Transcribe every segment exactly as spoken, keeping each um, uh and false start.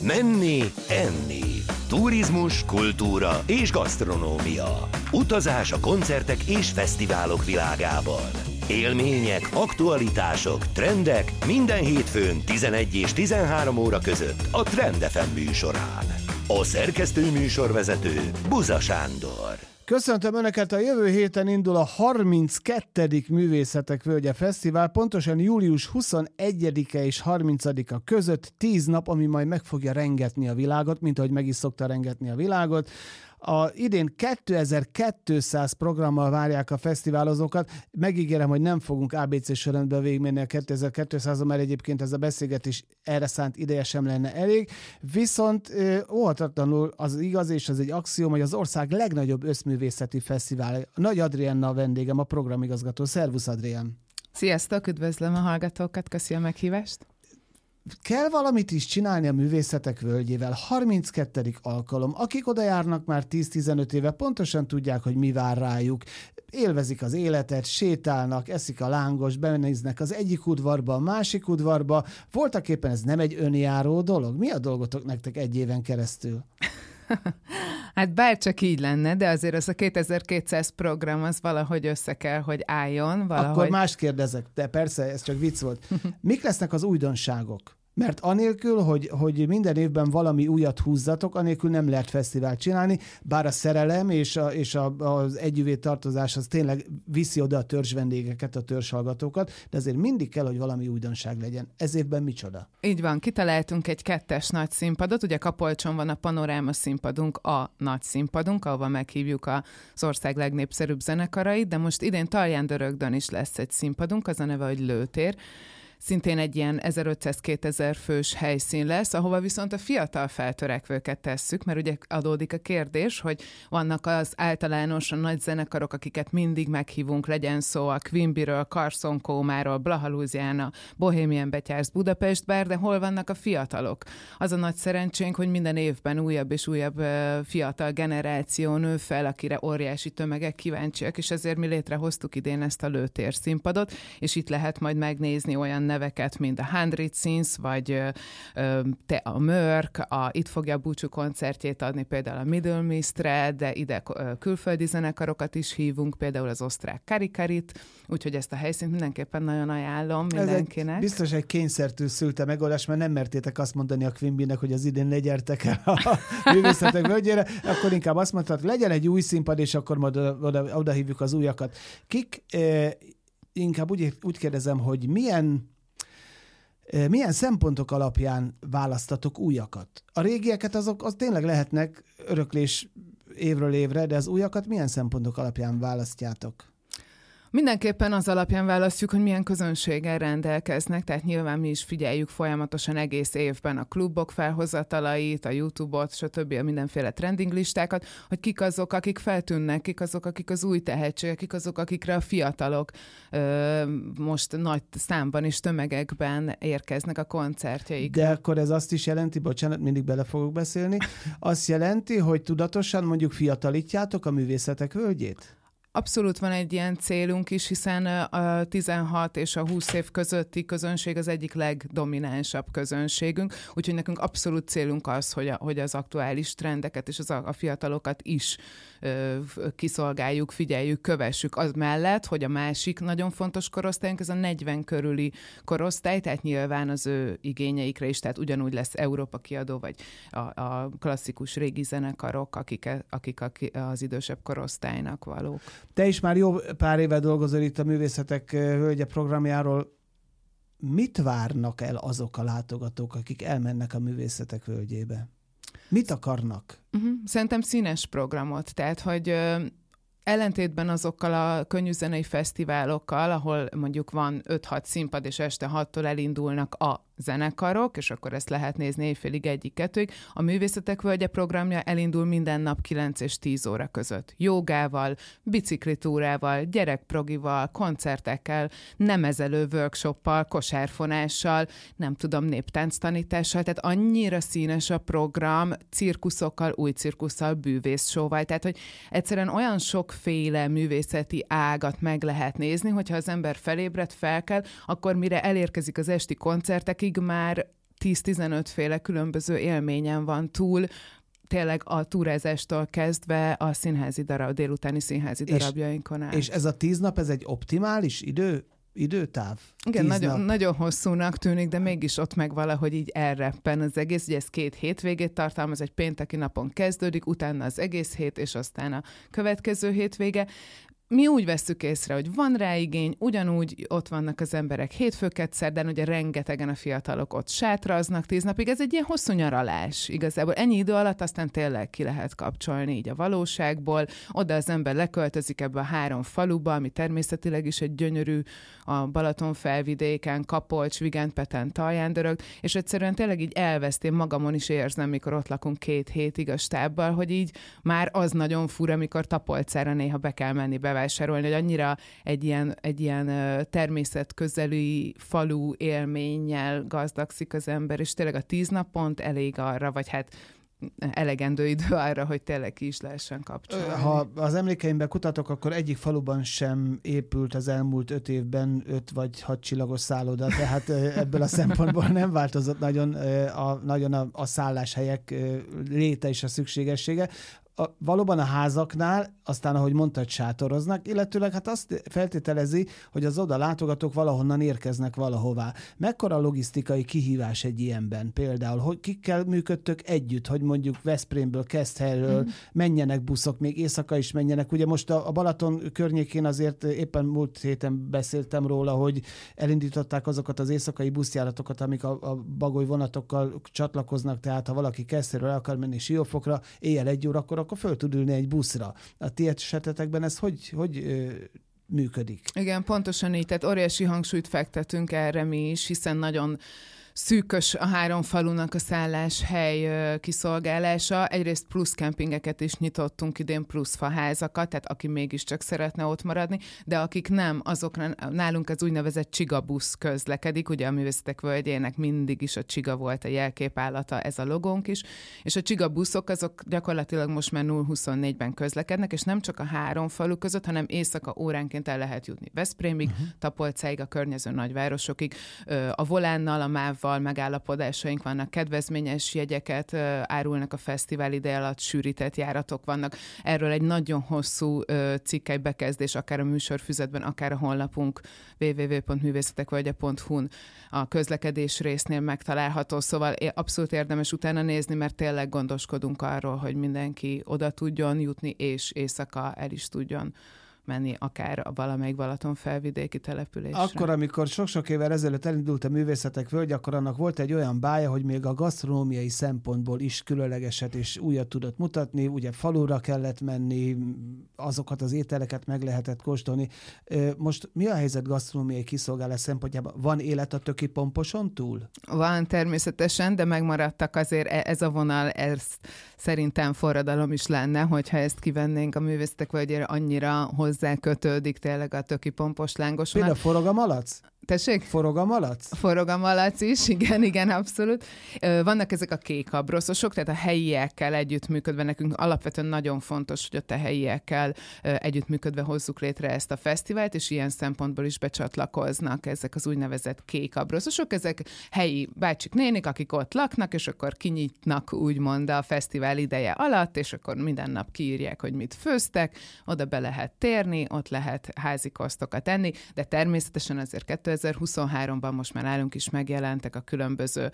Menni, enni. Turizmus, kultúra és gasztronómia. Utazás a koncertek és fesztiválok világában. Élmények, aktualitások, trendek minden hétfőn tizenegy és tizenhárom óra között a Trend ef em műsorán. A szerkesztő műsorvezető Buza Sándor. Köszöntöm Önöket, a jövő héten indul a harminckettedik Művészetek Völgye Fesztivál, pontosan július huszonegyedike és harmincadika között tíz nap, ami majd meg fogja rengetni a világot, mint ahogy meg is szokta rengetni a világot. A idén kétezer-kétszáz programmal várják a fesztiválozókat. Megígérem, hogy nem fogunk á bé cé sorrendben végigmenni a kétezer-kétszázon, mert egyébként ez a beszélgetés erre szánt ideje sem lenne elég. Viszont óhatatlanul az igaz, és az egy axióm, hogy az ország legnagyobb összművészeti fesztivál. Nagy Adrienna a vendégem, a programigazgató. Szervusz, Adrien! Sziasztok, üdvözlöm a hallgatókat, köszi a meghívást! Kell valamit is csinálni a Művészetek Völgyével. harminckettedik alkalom. Akik oda járnak már tíz-tizenöt éve, pontosan tudják, hogy mi vár rájuk. Élvezik az életet, sétálnak, eszik a lángos, benéznek az egyik udvarba, a másik udvarba. Voltak éppen ez nem egy önjáró dolog? Mi a dolgotok nektek egy éven keresztül? Hát bárcsak így lenne, de azért az a kétezer-kétszáz program az valahogy össze kell, hogy álljon. Valahogy... Akkor mást kérdezek, de persze, ez csak vicc volt. Mik lesznek az újdonságok? Mert anélkül, hogy, hogy minden évben valami újat húzzatok, anélkül nem lehet fesztivált csinálni, bár a szerelem és, a, és a, az együvé tartozás az tényleg viszi oda a törzs vendégeket, a törzs hallgatókat, de azért mindig kell, hogy valami újdonság legyen. Ez évben micsoda? Így van, kitaláltunk egy kettes nagy színpadot, ugye Kapolcson van a panoráma színpadunk, a nagy színpadunk, ahova meghívjuk az ország legnépszerűbb zenekarait, de most idén Taljándörögdön is lesz egy színpadunk, az a neve, hogy Lőtér. Szintén egy ilyen ezerötszáz-kétezer fős helyszín lesz, ahova viszont a fiatal feltörekvőket tesszük, mert ugye adódik a kérdés, hogy vannak az általánosan nagy zenekarok, akiket mindig meghívunk, legyen szó a Quimbyről, Carson Comáról, Blaha Louisiana, Bohemian Betyársz, Budapest Bár, de hol vannak a fiatalok? Az a nagy szerencsénk, hogy minden évben újabb és újabb uh, fiatal generáció nő fel, akire óriási tömegek kíváncsiak, és ezért mi létrehoztuk idén ezt a Lőtér színpadot, és itt lehet majd megnézni olyan neveket, mint a Hundred Scenes, vagy ö, ö, te a Mörk, a, itt fogja a búcsú koncertjét adni például a Middle Mistre, de ide ö, külföldi zenekarokat is hívunk, például az osztrák Karikarit, úgyhogy ezt a helyszínt mindenképpen nagyon ajánlom mindenkinek. Ez egy, biztos egy kényszertől szülte megoldás, mert nem mertétek azt mondani a Quimbynek, hogy az idén ne gyertek el a Művészetek Völgyére, akkor inkább azt mondtad, legyen egy új színpad, és akkor majd oda, oda, oda hívjuk az újakat. Kik, eh, inkább úgy, úgy kérdezem, hogy milyen Milyen szempontok alapján választatok újakat? A régieket azok az tényleg lehetnek öröklés évről évre, de az újakat milyen szempontok alapján választjátok? Mindenképpen az alapján választjuk, hogy milyen közönséggel rendelkeznek, tehát nyilván mi is figyeljük folyamatosan egész évben a klubok felhozatalait, a YouTube-ot, stb. A mindenféle trending listákat, hogy kik azok, akik feltűnnek, kik azok, akik az új tehetségek, kik azok, akikre a fiatalok ö, most nagy számban és tömegekben érkeznek a koncertjeikre. De akkor ez azt is jelenti, bocsánat, mindig bele fogok beszélni, azt jelenti, hogy tudatosan mondjuk fiatalítjátok a Művészetek Völgyét? Abszolút van egy ilyen célunk is, hiszen a tizenhat és a húsz év közötti közönség az egyik legdominánsabb közönségünk, úgyhogy nekünk abszolút célunk az, hogy, a, hogy az aktuális trendeket és az a, a fiatalokat is ö, kiszolgáljuk, figyeljük, kövessük. Az mellett, hogy a másik nagyon fontos korosztályunk, ez a negyven körüli korosztály, tehát nyilván az ő igényeikre is, tehát ugyanúgy lesz Európa kiadó, vagy a, a klasszikus régi zenekarok, akik, akik az idősebb korosztálynak valók. Te is már jó pár éve dolgozol itt a Művészetek Völgye programjáról. Mit várnak el azok a látogatók, akik elmennek a Művészetek Völgyébe? Mit akarnak? Uh-huh. Szerintem színes programot, tehát hogy ö, ellentétben azokkal a könnyűzenei fesztiválokkal, ahol mondjuk van öt-hat színpad, és este hattól elindulnak a zenekarok, és akkor ezt lehet nézni éjfélig egyik-kettőig. A Művészetek Völgye programja elindul minden nap kilenc és tíz óra között. Jogával, biciklitúrával, gyerekprogival, koncertekkel, nemezelő workshoppal, kosárfonással, nem tudom, néptánctanítással, tehát annyira színes a program, cirkuszokkal, új cirkusszal, bűvészsóval, tehát hogy egyszerűen olyan sokféle művészeti ágat meg lehet nézni, hogyha az ember felébred, fel kell, akkor mire elérkezik az esti koncertekig, már tíz-tizenöt féle különböző élményen van túl, tényleg a túrázástól kezdve a színházi darab, délutáni színházi darabjainkon át. És ez a tíz nap, ez egy optimális idő? Időtáv? Igen, nagyon, nagyon hosszúnak tűnik, de mégis ott meg valahogy így elreppen az egész. Ugye ez két hétvégét tartalmaz, egy pénteki napon kezdődik, utána az egész hét, és aztán a következő hétvége. Mi úgy vesszük észre, hogy van rá igény, ugyanúgy ott vannak az emberek hétfőket szerdán, ugye rengetegen a fiatalok ott sátraznak tíz napig, ez egy ilyen hosszú nyaralás igazából. Ennyi idő alatt aztán tényleg ki lehet kapcsolni így a valóságból, oda az ember leköltözik ebbe a három faluba, ami természetileg is egy gyönyörű, a Balaton felvidéken, Kapolcs, Vigenpeten, Talján-Dörög, és egyszerűen tényleg így elveszt, én magamon is érzem, mikor ott lakunk két hétig a stábbal, hogy így már az nagyon fura, amikor Tapolcára néha be kell menni bevásárolni, hogy annyira egy ilyen, egy ilyen természetközeli falu élménnyel gazdagszik az ember, és tényleg a tíz nap pont elég arra, vagy hát elegendő idő arra, hogy tényleg ki is lehessen kapcsolni. Ha az emlékeimben kutatok, akkor egyik faluban sem épült az elmúlt öt évben öt vagy hat csillagos szálloda, tehát ebből a szempontból nem változott nagyon a, nagyon a, a szálláshelyek léte és a szükségessége. A, valóban a házaknál, aztán, ahogy mondtad, sátoroznak, illetőleg hát azt feltételezi, hogy az oda látogatók valahonnan érkeznek valahová. Mekkora logisztikai kihívás egy ilyenben például? Hogy kikkel működtök együtt, hogy mondjuk Veszprémből, Keszthelyről mm. menjenek buszok, még éjszaka is menjenek. Ugye most a, a Balaton környékén azért éppen múlt héten beszéltem róla, hogy elindították azokat az éjszakai buszjáratokat, amik a, a bagoly vonatokkal csatlakoznak, tehát ha valaki Keszthelyről el akar menni Siófokra, éjjel egy órakor, akkor föl tud ülni egy buszra. A ti esetetekben ez hogy, hogy ö, működik? Igen, pontosan így, tehát óriási hangsúlyt fektetünk erre mi is, hiszen nagyon szűkös a három falunak a szálláshely kiszolgálása. Egyrészt plusz kempingeket is nyitottunk idén, plusz faházakat, tehát aki mégiscsak szeretne ott maradni, de akik nem, azokra nálunk az úgynevezett csigabusz közlekedik, ugye a Művészetek Völgyének mindig is a csiga volt a jelképállata, ez a logónk is, és a csigabuszok azok gyakorlatilag most már nulla huszonnégyben közlekednek, és nem csak a három falu között, hanem éjszaka óránként el lehet jutni Veszprémig, uh-huh. Tapolcáig, a környező nagyvárosokig, a Volánnal, a MÁV megállapodásaink vannak, kedvezményes jegyeket árulnak a fesztivál ideje alatt, sűrített járatok vannak. Erről egy nagyon hosszú cikkely bekezdés, akár a műsorfüzetben, akár a honlapunk double-u double-u double-u pont művészetekvölgye pont hu-n a közlekedés résznél megtalálható, szóval abszolút érdemes utána nézni, mert tényleg gondoskodunk arról, hogy mindenki oda tudjon jutni, és éjszaka el is tudjon menni akár a valamelyik Balaton felvidéki településre. Akkor, amikor sok-sok évvel ezelőtt elindult a Művészetek Völgye, akkor annak volt egy olyan bája, hogy még a gasztronómiai szempontból is különlegeset és újat tudott mutatni, ugye falura kellett menni, azokat az ételeket meg lehetett kóstolni. Most mi a helyzet gasztronómiai kiszolgálás szempontjában? Van élet a Töki Pomposon túl? Van természetesen, de megmaradtak azért ez a vonal, ez szerintem forradalom is lenne, hogyha ezt kivennénk a Művészetek Völgyére, annyira hozzá kötődik tényleg a Töki Pompos lángos. Például forog a malac? Tessék? Forog a malac? Forog a malac is, igen, igen, abszolút. Vannak ezek a kék abroszosok, tehát a helyiekkel együttműködve nekünk alapvetően nagyon fontos, hogy ott a helyiekkel együttműködve hozzuk létre ezt a fesztivált, és ilyen szempontból is becsatlakoznak ezek az úgynevezett kék abroszosok. Ezek helyi bácsik, nénik, akik ott laknak, és akkor kinyitnak úgymond a fesztivál ideje alatt, és akkor minden nap kiírják, hogy mit főztek, oda be lehet térni, ott lehet házi kosztokat enni, de természetesen azért kétezer-huszonháromban most már nálunk is megjelentek a különböző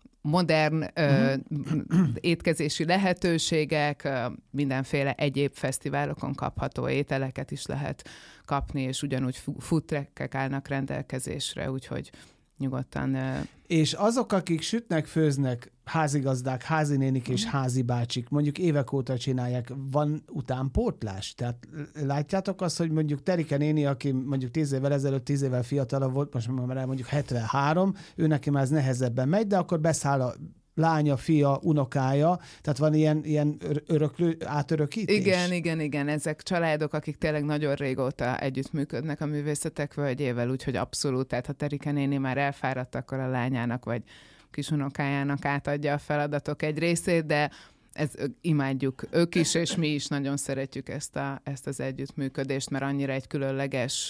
modern uh-huh. ö, étkezési lehetőségek, ö, mindenféle egyéb fesztiválokon kapható ételeket is lehet kapni, és ugyanúgy food truckek állnak rendelkezésre, úgyhogy nyugodtan... Ö... És azok, akik sütnek, főznek, házigazdák, házinénik és házi bácsik, mondjuk évek óta csinálják, van utánpótlás? Tehát látjátok azt, hogy mondjuk Terike néni, aki mondjuk tíz évvel ezelőtt, tíz évvel fiatalabb volt, most már mondjuk hetvenhárom, ő neki már ez nehezebben megy, de akkor beszáll a lánya, fia, unokája, tehát van ilyen, ilyen öröklő, átörökítés? Igen, igen, igen, ezek családok, akik tényleg nagyon régóta együttműködnek a Művészetek Völgyével, úgyhogy abszolút, tehát ha Terike néni már elfáradt, akkor a lányának vagy kisunokájának átadja a feladatok egy részét, de ez imádjuk ők is, és mi is nagyon szeretjük ezt, a, ezt az együttműködést, mert annyira egy különleges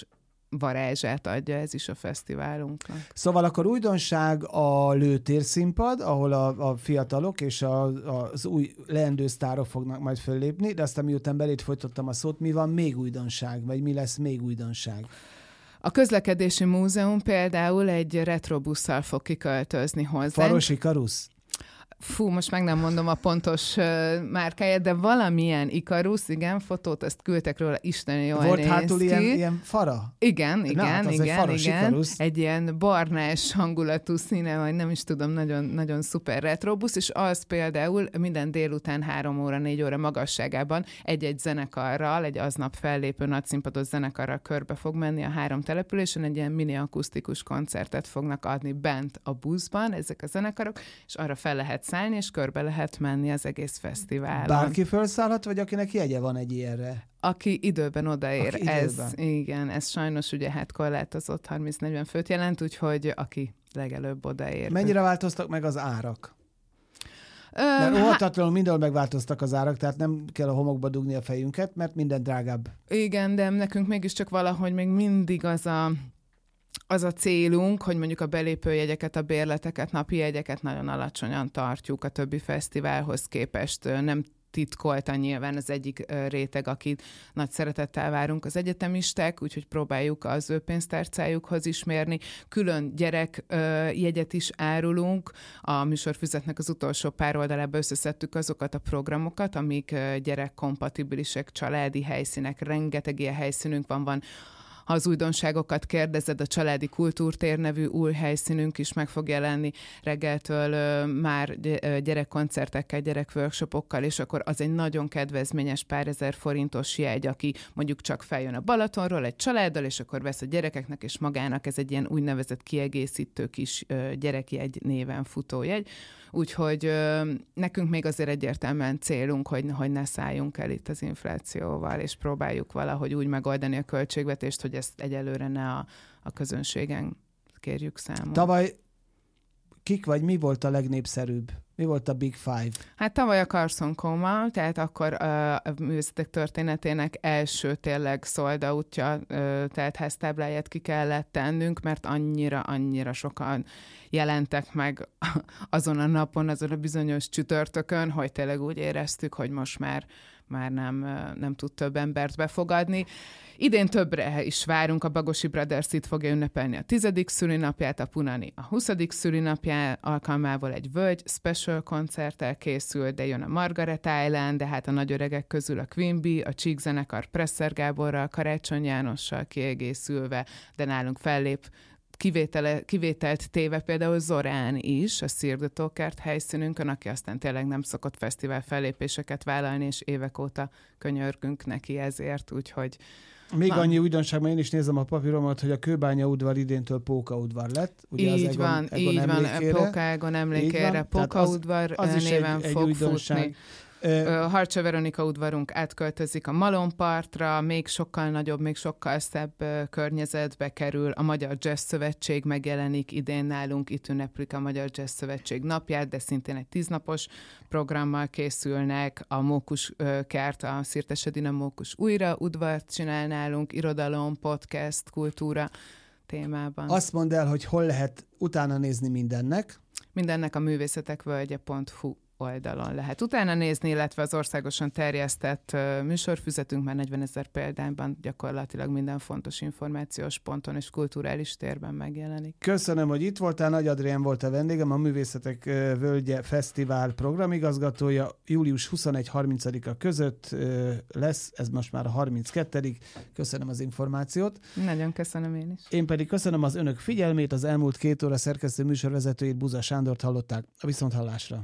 varázsát adja ez is a fesztiválunknak. Szóval akkor újdonság a lőtérszínpad, ahol a, a fiatalok és a, a, az új leendő sztárok fognak majd föllépni, de aztán miután belét folytottam a szót, mi van még újdonság, vagy mi lesz még újdonság? A közlekedési múzeum például egy retrobusszal fog kiköltözni hozzánk. Faros Ikarusz? Fú, most meg nem mondom a pontos uh, márkáját, de valamilyen Ikarusz, igen, fotót, ezt küldtek róla, isteni jól Volt néz hátul ki. Ilyen, ilyen fara? Igen, Na, igen, hát igen, egy igen. Ikarusz. Egy ilyen barnás hangulatú színe, vagy nem is tudom, nagyon, nagyon szuper retrobusz, és az például minden délután három óra, négy óra magasságában egy-egy zenekarral, egy aznap fellépő nagyszínpados zenekarral körbe fog menni a három településen, egy ilyen mini akusztikus koncertet fognak adni bent a buszban ezek a zenekarok, és arra fel lehet szállni, és körbe lehet menni az egész fesztiválon. Bárki felszállhat, vagy akinek jegye van egy ilyenre? Aki időben odaér. Aki ez, időben. igen, ez sajnos ugye hát korlátozott harminc-negyven főt jelent, úgyhogy aki legelőbb odaér. Mennyire változtak meg az árak? Ö, Mert há- óhatatlanul mindenhol megváltoztak az árak, tehát nem kell a homokba dugni a fejünket, mert minden drágább. igen, de nekünk mégiscsak valahogy még mindig az a az a célunk, hogy mondjuk a belépőjegyeket, a bérleteket, napi jegyeket nagyon alacsonyan tartjuk a többi fesztiválhoz képest. Nem titkoltan nyilván az egyik ö, réteg, akit nagy szeretettel várunk az egyetemisták, úgyhogy próbáljuk az ő pénztárcájukhoz is mérni. Külön gyerek ö, jegyet is árulunk. A műsorfüzetnek az utolsó pár oldalába összeszedtük azokat a programokat, amik ö, gyerekkompatibilisek, családi helyszínek, rengeteg ilyen helyszínünk van, van. Ha az újdonságokat kérdezed, a Családi Kultúrtér nevű új helyszínünk is meg fog jelenni reggeltől ö, már gyerekkoncertekkel, gyerekworkshopokkal, és akkor az egy nagyon kedvezményes pár ezer forintos jegy, aki mondjuk csak feljön a Balatonról egy családdal, és akkor vesz a gyerekeknek és magának, ez egy ilyen úgynevezett kiegészítő kis ö, gyerekjegy néven futó jegy. Úgyhogy ö, nekünk még azért egyértelműen célunk, hogy, hogy ne szálljunk el itt az inflációval, és próbáljuk valahogy úgy megoldani a költségvetést, hogy ezt egyelőre ne a, a közönségen kérjük számon. Tavaly kik vagy mi volt a legnépszerűbb? Mi volt a Big Five? Hát tavaly a Carson Coma, tehát akkor uh, a művészetek történetének első tényleg sold outja, uh, tehát háztábláját ki kellett tennünk, mert annyira, annyira sokan jelentek meg azon a napon, azon a bizonyos csütörtökön, hogy tényleg úgy éreztük, hogy most már, már nem, nem tud több embert befogadni. Idén többre is várunk, a Bagosi Brothers itt fogja ünnepelni a tizedik szülinapját, a Punani a huszadik szülinapján alkalmával egy völgy special koncerttel készül, de jön a Margaret Island, de hát a nagyöregek közül a Queen Bee, a Csík zenekar Presser Gáborral, Karácsony Jánossal kiegészülve, de nálunk fellép Kivétele, kivételt téve például Zorán is, a Sir the Talkert helyszínünkön, aki aztán tényleg nem szokott fesztivál fellépéseket vállalni, és évek óta könyörgünk neki ezért, úgyhogy... Még van. annyi újdonság, mert én is nézem a papíromat, hogy a Kőbánya udvar idéntől Póka udvar lett. Ugye így az Egon, van, Egon így van, Póka Egon emlékére, Póka az, udvar az is néven egy, fog egy újdonság. futni. Harcsa Veronika udvarunk átköltözik a Malompartra, még sokkal nagyobb, még sokkal szebb környezetbe kerül. A Magyar Jazz Szövetség megjelenik idén nálunk, itt ünneplik a Magyar Jazz Szövetség napját, de szintén egy tíznapos programmal készülnek. A Mókus kert, a Szirtes Edina Mókus újra udvart csinál nálunk, irodalom, podcast, kultúra témában. Azt mondd el, hogy hol lehet utána nézni mindennek. Mindennek a művészetekvölgye pont hu oldalon lehet utána nézni, illetve az országosan terjesztett uh, műsorfüzetünk már negyvenezer példányban gyakorlatilag minden fontos információs ponton és kulturális térben megjelenik. Köszönöm, hogy itt voltál. Nagy Adrián volt a vendégem, a Művészetek uh, Völgye Fesztivál programigazgatója. július huszonegyedikétől-harmincadika között uh, lesz, ez most már a harminckettedik Köszönöm az információt. Nagyon köszönöm én is. Én pedig köszönöm az önök figyelmét, az elmúlt két óra szerkesztő műsorvezetőjét, Buza Sándort hallották. A viszonthallásra.